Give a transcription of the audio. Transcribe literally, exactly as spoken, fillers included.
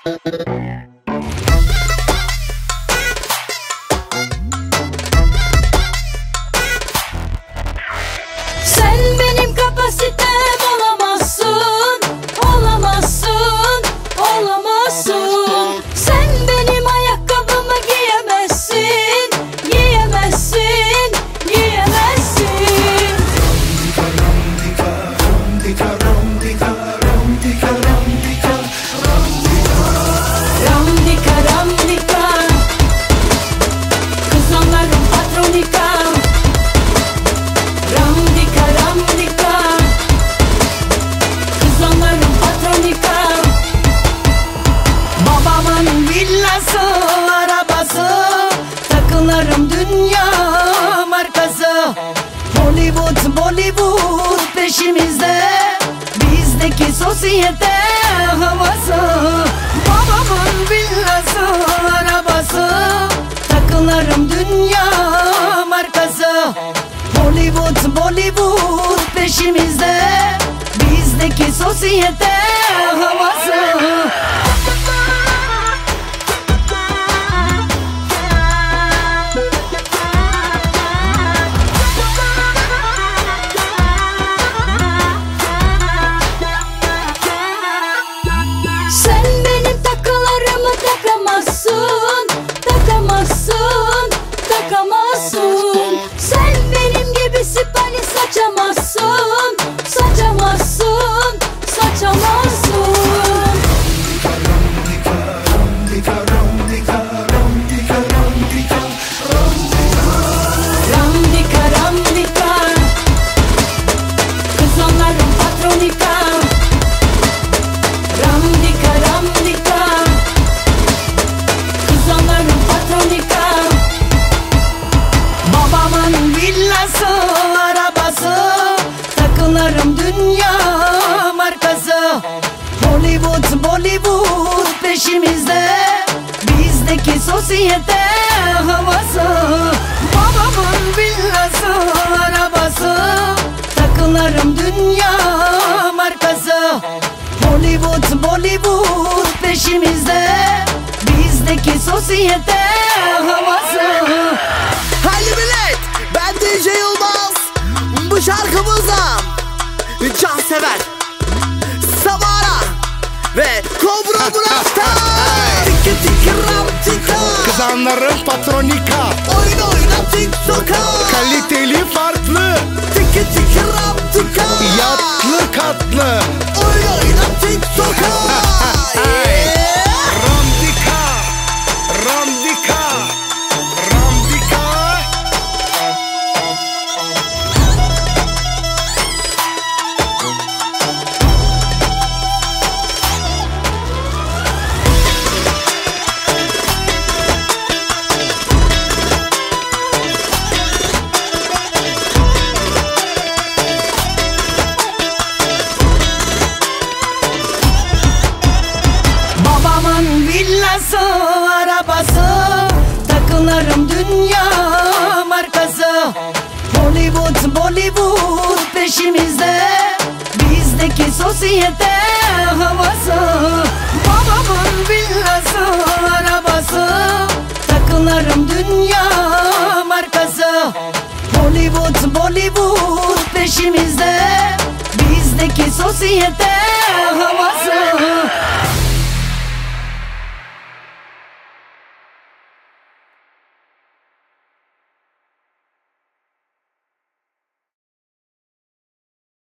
Sen benim kapasitem olamazsın, olamazsın, olamazsın. Sen benim ayakkabımı giyemezsin, giyemezsin, giyemezsin. Ramdika ramdika, kız onların patronika. Ramdika ramdika, kız onların patronika. Babamın villası, arabası, takılarım dünya markası. Hollywood, Bollywood peşimizde, bizdeki sosyete havası. Babamın villası, arabası, takılarım dünya markası. Hollywood, Bollywood peşimizde, bizdeki sosyete havası. Sen benim takılarımı takamazsın, takamazsın, takamazsın. Sen benim gibi sipali saçamazsın, saçamazsın, saçamazsın. Ramdika ramdika, kız onların patronika. Ramdika ramdika, kız onların patronika. Babamın villası, arabası, takılarım dünya markası. Hollywood, Bollywood peşimizde, bizdeki sosyete havası. Babamın villası, arabası, takılarım dünya markası. Hollywood, Bollywood peşimizde, bizdeki sosyete havası. Haydi millet, ben D J Yılmaz. Bu şarkımızda Cansever, Samara ve Kobra Murat'ta. Tiki tiki ram tika, Kızanların patronika. oyun oyna TikTok'a. Kaliteli farklı, Tiki tiki ram tika, yatlı katlı. oyun oyna TikTok'a. Ramdika, Ramdika, Ramdika. Babamın villası, arabası, takılarım dünya markası. Hollywood, Bollywood peşimizde, bizdeki sosyete havası. Babamın villası, arabası, takılarım dünya markası. Hollywood, Bollywood peşimizde, bizdeki sosyete havası.